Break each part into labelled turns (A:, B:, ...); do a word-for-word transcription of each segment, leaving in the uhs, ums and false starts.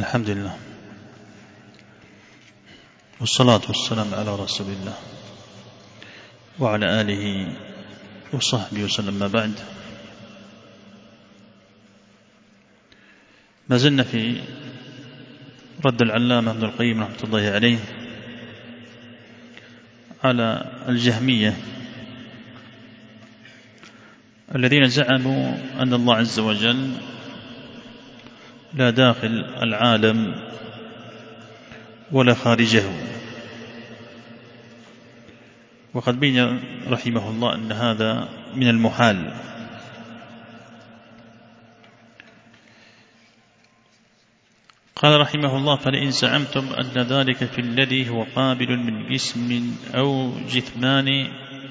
A: الحمد لله والصلاة والسلام على رسول الله وعلى آله وصحبه وسلم. ما بعد، ما زلنا في رد العلامة ابن القيم رحمة الله عليه على الجهمية الذين زعموا أن الله عز وجل لا داخل العالم ولا خارجه، وقد بين رحمه الله أن هذا من المحال. قال رحمه الله: فلئن زعمتم أن ذلك في الذي هو قابل من جسم أو جثمان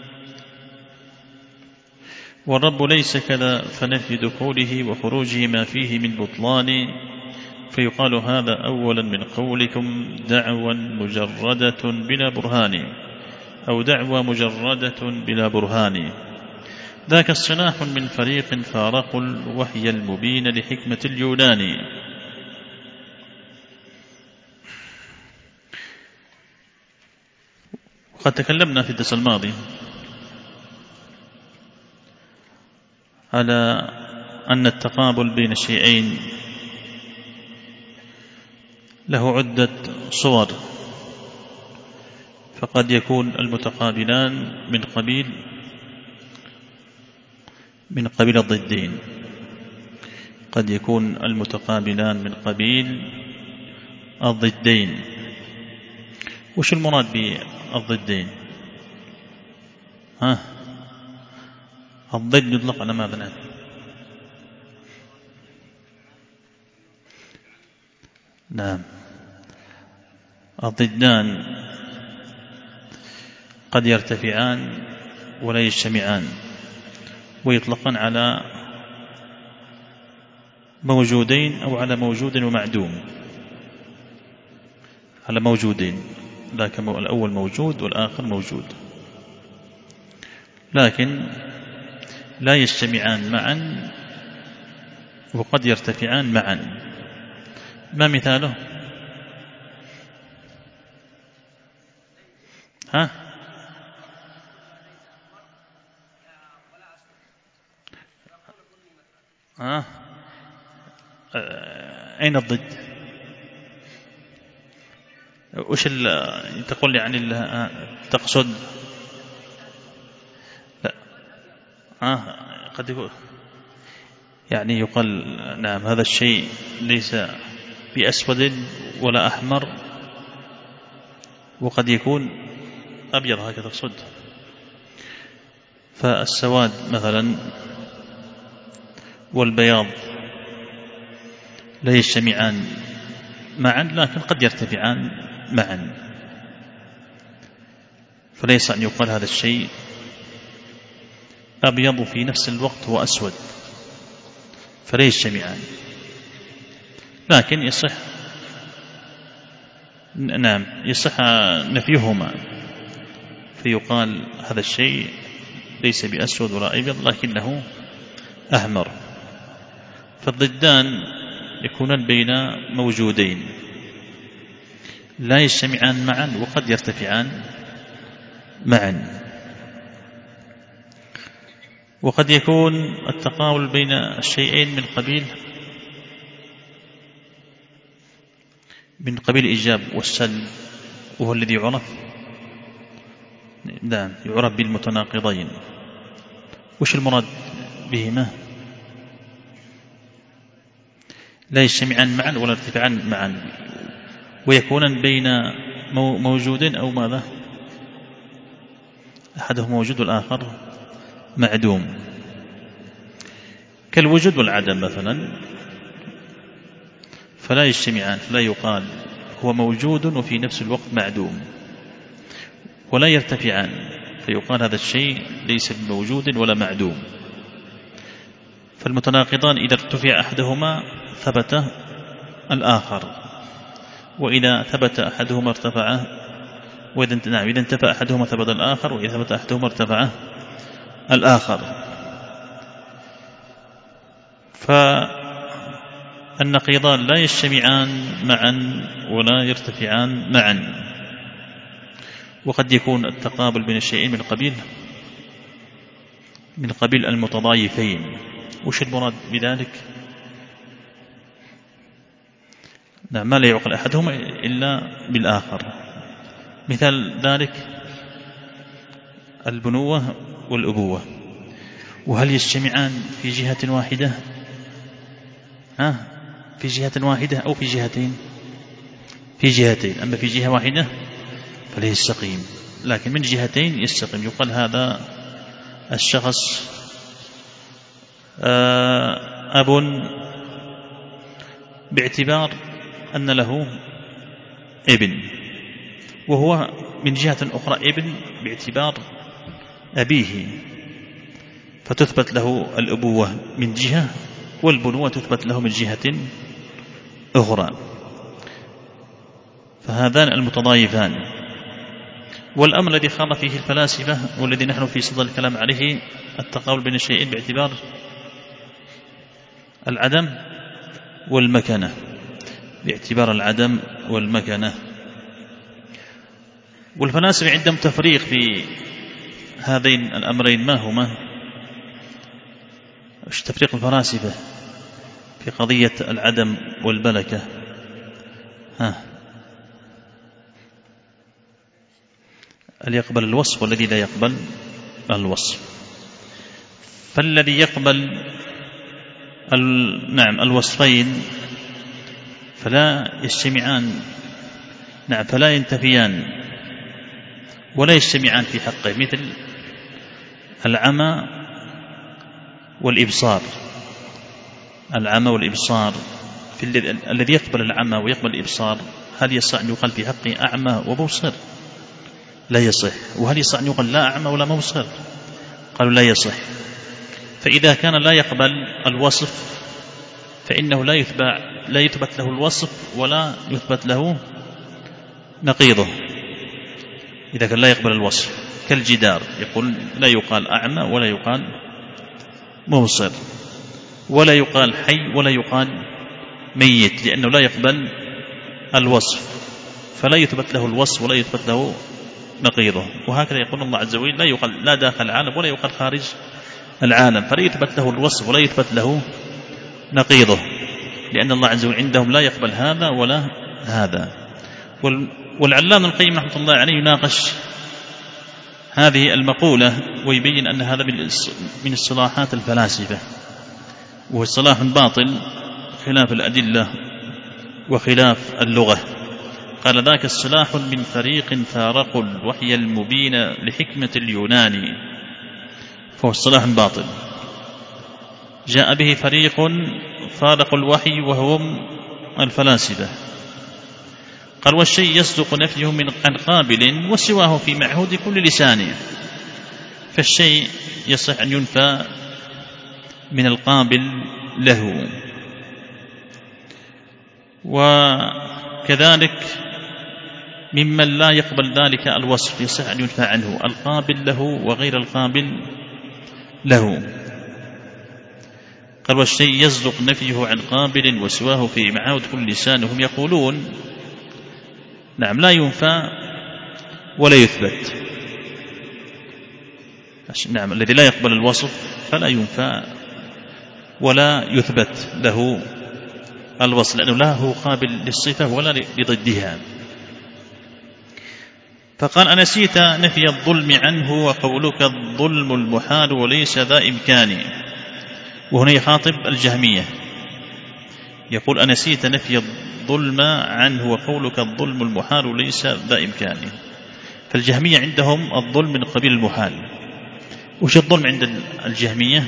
A: والرب ليس كذا، فنفي دخوله وخروجه ما فيه من بطلان، فيقال هذا أولا من قولكم دعوى مجردة بلا برهان، أو دعوى مجردة بلا برهان، ذاك الصلاح من فريق فارقوا الوحي المبين لحكمة اليونان. وقد تكلمنا في الدرس الماضي على أن التقابل بين الشيئين له عدة صور، فقد يكون المتقابلان من قبيل من قبيل الضدين، قد يكون المتقابلان من قبيل الضدين. وش المراد بالضدين؟ ها الضد يطلق على ماذا؟ نعم، الضدان قد يرتفعان ولا يجتمعان، ويطلقان على موجودين أو على موجود ومعدوم، على موجودين، لكن الأول موجود والآخر موجود، لكن لا يجتمعان معا وقد يرتفعان معا. ما مثاله؟ ها ها أين الضد؟ وش تقول يعني تقصد؟ لا ها قد يقول يعني يقال نعم هذا الشيء ليس بأسود ولا أحمر، وقد يكون أبيض، هكذا تقصد. فالسواد مثلا والبياض لا يجتمعان معا، لكن قد يرتفعان معا، فليس أن يقال هذا الشيء أبيض في نفس الوقت وأسود، فلا يجتمعان، لكن يصح نعم يصح نفيهما، فيقال هذا الشيء ليس بأسود ولا أبيض لكنه أحمر. فالضدان يكونان بين موجودين لا يجتمعان معا وقد يرتفعان معا. وقد يكون التقابل بين الشيئين من قبيل من قبيل الإيجاب والسلب، وهو الذي يعرف نعم يعرف بالمتناقضين. وش المراد بهما؟ لا يجتمعان معا ولا يرتفعان معا، ويكونان بين موجود أو ماذا؟ أحدهم موجود والآخر معدوم، كالوجود والعدم مثلا، فلا يجتمعان، فلا يقال هو موجود وفي نفس الوقت معدوم، ولا يرتفعان، فيقال هذا الشيء ليس بموجود ولا معدوم. فالمتناقضان إذا ارتفع أحدهما ثبت الآخر، وإذا ثبت أحدهما ارتفع، وإذا نعم إذا انتفى أحدهما ثبت الآخر، وإذا ثبت أحدهما ارتفع الآخر. النقيضان لا يجتمعان معا ولا يرتفعان معا، وقد يكون التقابل بين الشيئين من قبيل من قبيل المتضايفين. وش المراد بذلك؟ نعم، ما لا يعقل أحدهما إلا بالآخر. مثال ذلك البنوة والأبوة، وهل يجتمعان في جهة واحدة؟ ها في جهة واحدة أو في جهتين؟ في جهتين. أما في جهة واحدة فلا يستقيم، لكن من جهتين يستقيم. يقال هذا الشخص أب باعتبار أن له ابن، وهو من جهة أخرى ابن باعتبار أبيه، فتثبت له الأبوة من جهة، والبنوة تثبت له من جهة أخرى. فهذان المتضايفان. والأمر الذي خاض فيه الفلاسفة والذي نحن في صدد الكلام عليه التقابل بين الشيئين باعتبار العدم والمكنة، باعتبار العدم والمكنة. والفلاسفة عندهم تفريق في هذين الأمرين. ما هما؟ ايش تفريق الفلاسفة في قضية العدم والملكة؟ ها اللي يقبل الوصف والذي لا يقبل الوصف. فالذي يقبل ال... نعم الوصفين فلا يجتمعان، نعم فلا ينتفيان ولا يجتمعان في حقه، مثل العمى والإبصار. العمى والإبصار في الذي الذي يقبل العمى ويقبل الإبصار، هل يصح أن يقال في حقه أعمى ومبصر؟ لا يصح. وهل يصح أن يقال لا أعمى ولا مبصر؟ قالوا لا يصح. فإذا كان لا يقبل الوصف فإنه لا يثبت لا يثبت له الوصف ولا يثبت له نقيضه. إذا كان لا يقبل الوصف كالجدار، يقول لا يقال أعمى ولا يقال مبصر، ولا يقال حي ولا يقال ميت، لأنه لا يقبل الوصف، فلا يثبت له الوصف ولا يثبت له نقيضه. وهكذا يقول الله عز وجل لا يقال لا داخل العالم ولا يقال خارج العالم، فلا يثبت له الوصف ولا يثبت له نقيضه، لأن الله عز وجل عندهم لا يقبل هذا ولا هذا. والعلامة القيم رحمة الله عليه يناقش هذه المقولة ويبين أن هذا من الصلاحات الفلاسفة، وهو صلاح باطل خلاف الأدلة وخلاف اللغة. قال ذاك الصلاح من فريق فارقوا الوحي المبين لحكمة اليوناني، فهو الصلاح باطل جاء به فريق فارقوا الوحي وهم الفلاسفة. قال والشيء يصدق نفيه من عن قابل وسواه في معهود كل لسان، فالشيء يصح أن ينفى من القابل له. وكذلك ممن لا يقبل ذلك الوصف يصح أن ينفى عنه القابل له وغير القابل له. قال والشيء يصدق نفيه عن قابل وسواه في معهود كل لسان. هم يقولون نعم لا ينفى ولا يثبت. نعم الذي لا يقبل الوصف فلا ينفى ولا يثبت له الوصف، لأنه لا هو قابل للصفة ولا لضدها. فقال أنسيت نفي الظلم عنه وقولك الظلم المحال وليس ذا إمكان. وهنا يخاطب الجهمية، يقول أنسيت نفي الظلم عنه وقولك الظلم المحال وليس ذا إمكان. فالجهمية عندهم الظلم من قبيل المحال. وش الظلم عند الجهمية؟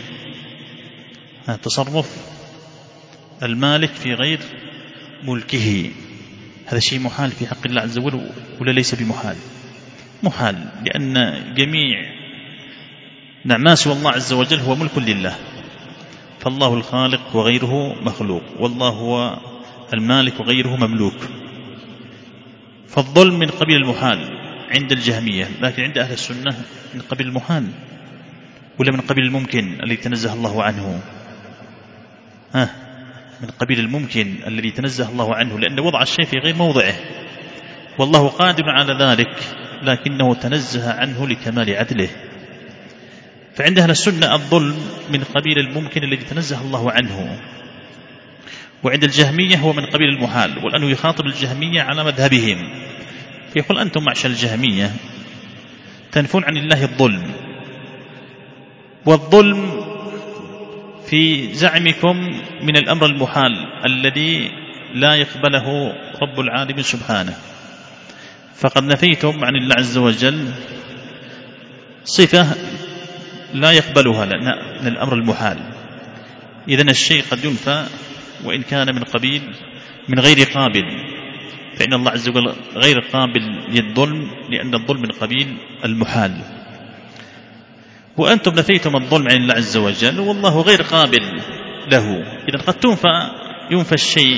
A: تصرف المالك في غير ملكه، هذا شيء محال في حق الله عز وجل ولا ليس بمحال؟ محال، لأن جميع نعم ما سوى الله عز وجل هو ملك لله، فالله الخالق وغيره مخلوق، والله هو المالك وغيره مملوك. فالظلم من قبيل المحال عند الجهمية، لكن عند أهل السنة من قبيل المحال ولا من قبيل الممكن الذي تنزه الله عنه؟ ها من قبيل الممكن الذي تنزه الله عنه، لأن وضع الشيء في غير موضعه، والله قادر على ذلك، لكنه تنزه عنه لكمال عدله. فعند أهل السنة الظلم من قبيل الممكن الذي تنزه الله عنه، وعند الجهمية هو من قبيل المحال، والآن يخاطب الجهمية على مذهبهم فيقول أنتم معشر الجهمية تنفون عن الله الظلم، والظلم في زعمكم من الأمر المحال الذي لا يقبله رب العالمين سبحانه، فقد نفيتم عن الله عز وجل صفة لا يقبلها من الأمر المحال. إذن الشيء قد ينفى وإن كان من قبيل من غير قابل، فإن الله عز وجل غير قابل للظلم، لأن الظلم من قبيل المحال، وأنتم نفيتم الظلم عن الله عز وجل والله غير قابل له. إذن قد تنفى ينفى الشيء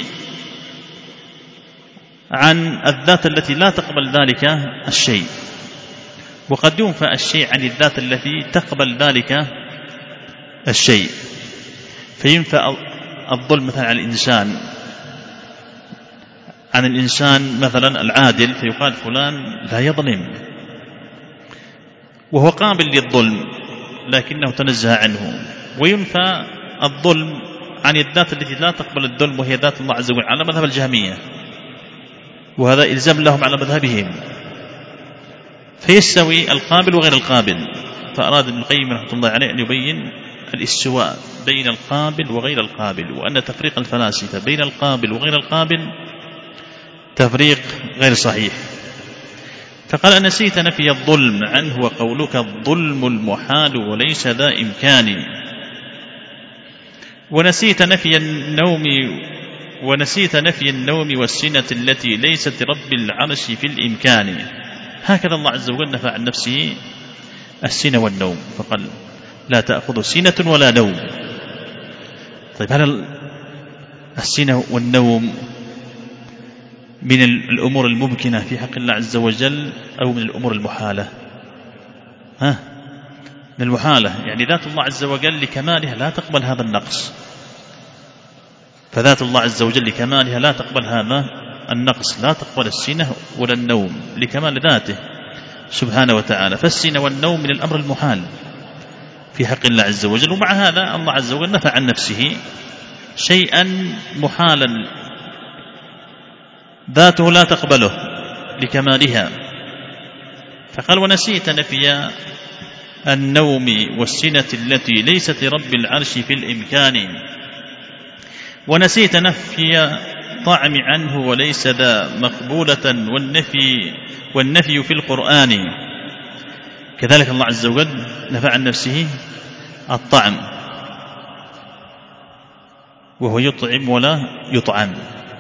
A: عن الذات التي لا تقبل ذلك الشيء، وقد ينفى الشيء عن الذات التي تقبل ذلك الشيء. فينفى الظلم مثلا عن الإنسان عن الإنسان مثلا العادل، فيقال فلان لا يظلم، وهو قابل للظلم لكنه تنزه عنه. وينفى الظلم عن الذات التي لا تقبل الظلم، وهي ذات الله عز وجل، على مذهب الجهمية، وهذا إلزام لهم على مذهبهم، فيستوي القابل وغير القابل. فأراد ابن القيم رحمه الله عليه أن يبين الاستواء بين القابل وغير القابل، وأن تفريق الفلاسفة بين القابل وغير القابل تفريق غير صحيح. فقال أنسيت نفي الظلم عنه وقولك الظلم المحال وليس ذا إمكان، ونسيت نفي النوم ونسيت نفي النوم والسنة التي ليست رب العرش في الإمكان. هكذا الله عز وجل نفى عن نفسه السنة والنوم، فقال لا تأخذ سنة ولا نوم. طيب هل السنة والنوم من الأمور الممكنة في حق الله عز وجل أو من الأمور المحالة؟ ها من المحالة، يعني ذات الله عز وجل لكمالها لا تقبل هذا النقص، فذات الله عز وجل لكمالها لا تقبل هذا النقص، لا تقبل السنة ولا النوم لكمال ذاته سبحانه وتعالى. فالسنة والنوم من الأمر المحال في حق الله عز وجل، ومع هذا الله عز وجل نفى عن نفسه شيئا محالا ذاته لا تقبله لكمالها، فقال ونسيت نفي النوم والسنة التي ليست رب العرش في الإمكان، ونسيت نفي طعم عنه وليس ذا مقبولة والنفي, والنفي في القرآن. كذلك الله عز وجل نفى عن نفسه الطعم، وهو يطعم ولا يطعم،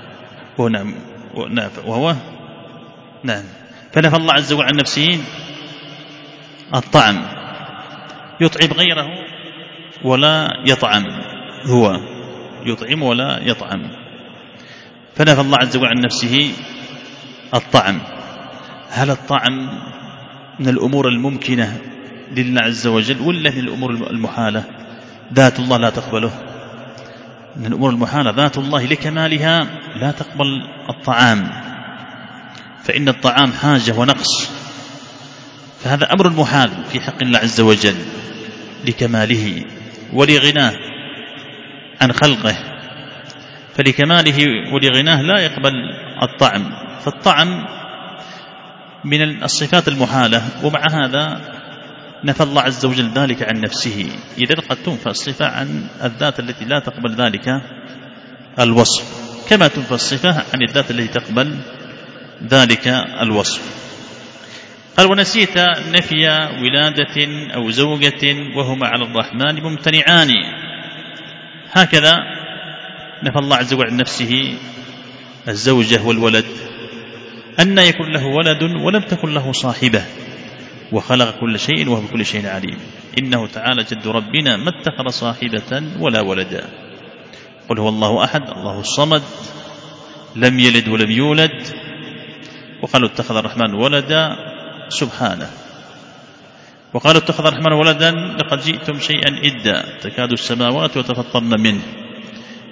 A: وهو نعم فنفى الله عز وجل عن نفسه الطعم، يطعم غيره ولا يطعم، هو يطعم ولا يطعم. فنفى الله عز وجل عن نفسه الطعم. هل الطعم من الأمور الممكنة لله عز وجل ولا من الأمور المحالة؟ ذات الله لا تقبله، من الأمور المحالة. ذات الله لكمالها لا تقبل الطعام، فإن الطعام حاجة ونقص، فهذا أمر محال في حق الله عز وجل لكماله ولغناه عن خلقه، فلكماله ولغناه لا يقبل الطعم، فالطعم من الصفات المحالة، ومع هذا نفى الله عز وجل ذلك عن نفسه. إذن قد تنفى الصفة عن الذات التي لا تقبل ذلك الوصف، كما تنفى الصفة عن الذات التي تقبل ذلك الوصف. قال ونسيت نفي ولادة أو زوجة وهما على الرحمن ممتنعان. هكذا نفى الله عز وجل عن نفسه الزوجة والولد، أن يكون له ولد ولم تكن له صاحبة، وخلق كل شيء وهو بكل شيء عليم. إنه تعالى جد ربنا ما اتخذ صاحبة ولا ولدا. قل هو الله أحد الله الصمد لم يلد ولم يولد. وقالوا اتخذ الرحمن ولدا سبحانه. وقالوا اتخذ الرحمن ولدا لقد جئتم شيئا إدا تكاد السماوات وتفطرن منه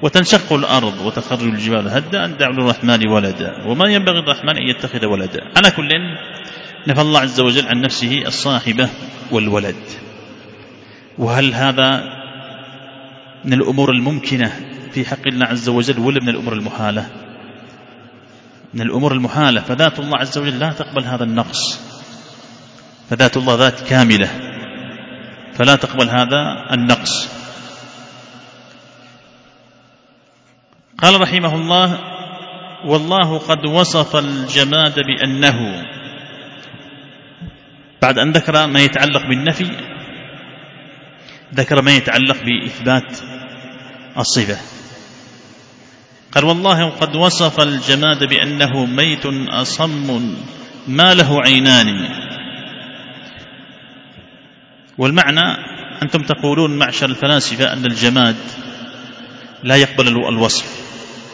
A: وتنشق الأرض وتخر الجبال هدا أن دعوا للرحمن ولدا وما ينبغي الرحمن أن يتخذ ولدا. على كل نفى الله عز وجل عن نفسه الصاحبة والولد. وهل هذا من الأمور الممكنة في حق الله عز وجل ولا من الأمور المحالة؟ من الأمور المحالة. فذات الله عز وجل لا تقبل هذا النقص، فذات الله ذات كاملة فلا تقبل هذا النقص. قال رحمه الله: والله قد وصف الجماد بأنه، بعد أن ذكر ما يتعلق بالنفي ذكر ما يتعلق بإثبات الصفة. قال: والله قد وصف الجماد بأنه ميت أصم ما له عينان. والمعنى أنتم تقولون معشر الفلاسفة أن الجماد لا يقبل الوصف،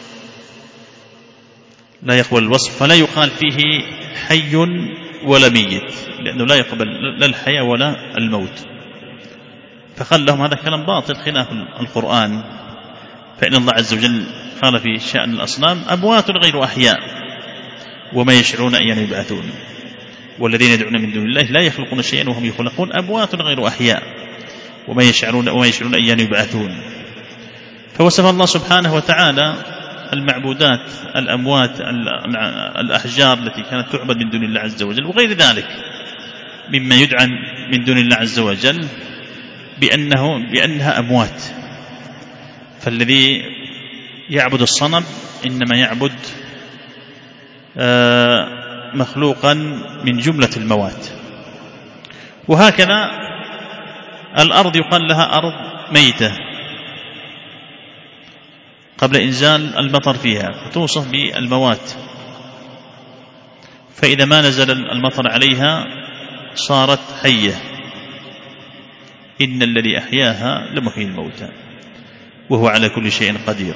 A: لا يقبل الوصف، فلا يقال فيه حي ولا ميت، لأنه لا يقبل لا الحياة ولا الموت. فقال لهم هذا كلام باطل خلاف القرآن، فإن الله عز وجل قال في شأن الأصنام: أموات غير أحياء وما يشعرون أيان يبعثون. والذين يدعون من دون الله لا يخلقون شيئا وهم يخلقون، أموات غير أحياء وما يشعرون وما يشعرون أيان يبعثون. فوصف الله سبحانه وتعالى المعبودات الأموات الأحجار التي كانت تعبد من دون الله عز وجل وغير ذلك مما يدعى من دون الله عز وجل بأنه بأنها أموات. فالذي يعبد الصنم إنما يعبد مخلوقا من جملة الموات. وهكذا الأرض يقال لها أرض ميتة قبل إنزال المطر فيها، فتوصف بالموات، فإذا ما نزل المطر عليها صارت حية. إن الذي أحياها لمحيي الموتى وهو على كل شيء قدير.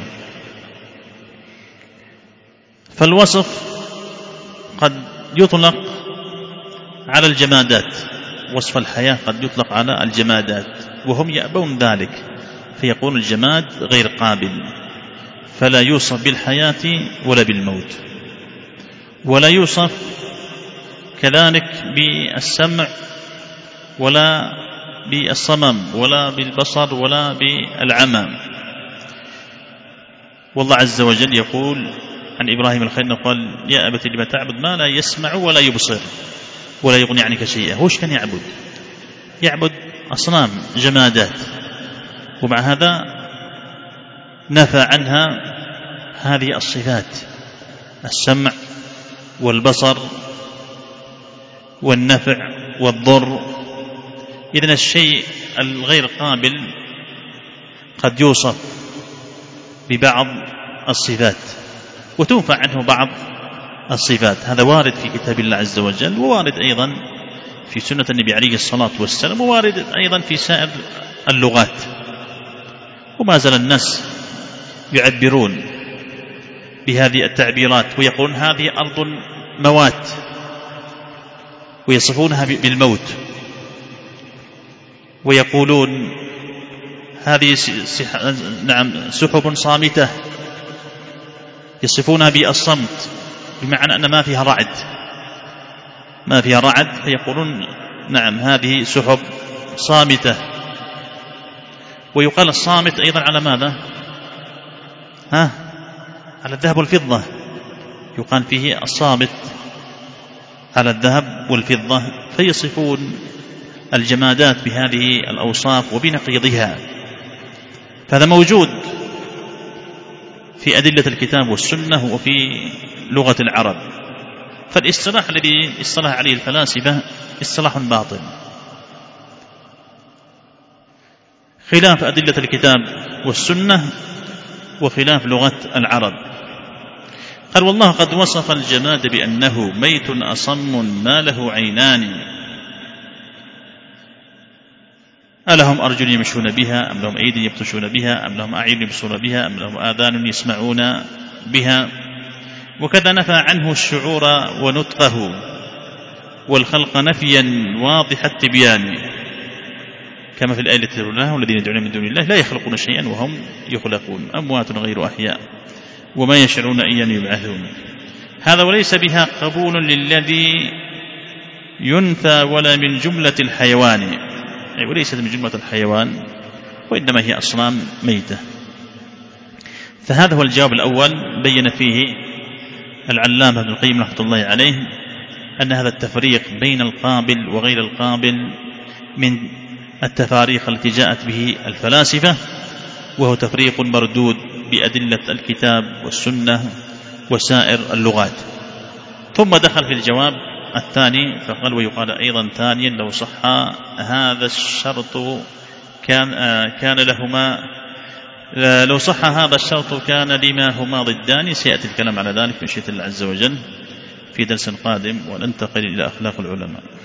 A: فالوصف قد يطلق على الجمادات، وصف الحياة قد يطلق على الجمادات وهم يأبون ذلك، فيقول الجماد غير قابل، فلا يوصف بالحياة ولا بالموت. ولا يوصف كذلك بالسمع ولا بالصمم ولا بالبصر ولا بالعمى. والله عز وجل يقول عن إبراهيم الخليل قال: يا أبت لم تعبد ما لا يسمع ولا يبصر ولا يغني عنك شيئا. هوش كان يعبد؟ يعبد أصنام جمادات، ومع هذا نفى عنها هذه الصفات: السمع والبصر والنفع والضر. إذن الشيء الغير قابل قد يوصف ببعض الصفات وتنفى عنه بعض الصفات. هذا وارد في كتاب الله عز وجل، ووارد أيضا في سنة النبي عليه الصلاة والسلام، ووارد أيضا في سائر اللغات. وما زال الناس يعبرون بهذه التعبيرات ويقولون هذه أرض موات، ويصفونها بالموت، ويقولون هذه نعم سحب صامتة، يصفونها بالصمت، بمعنى أن ما فيها رعد، ما فيها رعد، فيقولون نعم هذه سحب صامتة. ويقال الصامت أيضا على ماذا؟ ها؟ على الذهب والفضة، يقال فيه الصامت على الذهب والفضة. فيصفون الجمادات بهذه الأوصاف وبنقيضها. فهذا موجود في أدلة الكتاب والسنة وفي لغة العرب. فالاصطلاح الذي اصطلح عليه الفلاسفة اصطلاح باطل خلاف أدلة الكتاب والسنة وخلاف لغة العرب. قال: والله قد وصف الجماد بأنه ميت أصم ما له عينان. ألهم أرجل يمشون بها أم لهم أيدي يبطشون بها أم لهم أعين يبصرون بها أم لهم آذان يسمعون بها. وكذا نفى عنه الشعور ونطقه والخلق نفيا واضح التبيان. كما في الآية التي تلوناها: والذين يدعون من دون الله لا يخلقون شيئا وهم يخلقون أموات غير أحياء وما يشعرون أيان يبعثون. هذا وليس بها قبول للذي ينثى ولا من جملة الحيوان، أي وليست من جملة الحيوان، وإنما هي أصنام ميتة. فهذا هو الجواب الأول، بين فيه العلامة ابن القيم رحمة الله عليه أن هذا التفريق بين القابل وغير القابل من التفاريق التي جاءت به الفلاسفة، وهو تفريق مردود بأدلة الكتاب والسنة وسائر اللغات. ثم دخل في الجواب الثاني فقال: ويقال أيضا ثانيا لو صح هذا الشرط كان, كان لهما لو صح هذا الشرط كان لما هما ضدان. سيأتي الكلام على ذلك بمشيئة الله عز وجل في درس قادم، وننتقل إلى أخلاق العلماء.